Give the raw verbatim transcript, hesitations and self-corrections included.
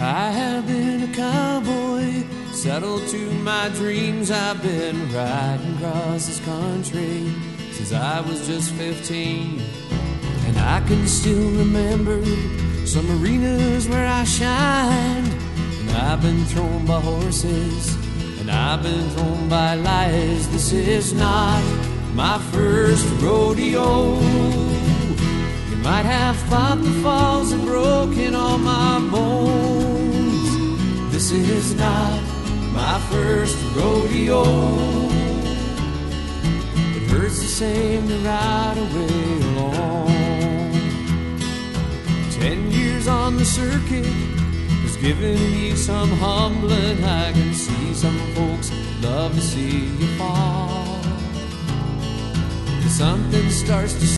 I have been a cowboy, settled to my dreams. I've been riding across this country since I was just fifteen. And I can still remember some arenas where I shined. And I've been thrown by horses, and I've been thrown by lies. This is not my first rodeo. You might have fought the falls and broken all my bones. This is not my first rodeo. It hurts the same to ride away alone. Ten years on the circuit has given me some humbling. I can see some folks love to see you fall. Something starts to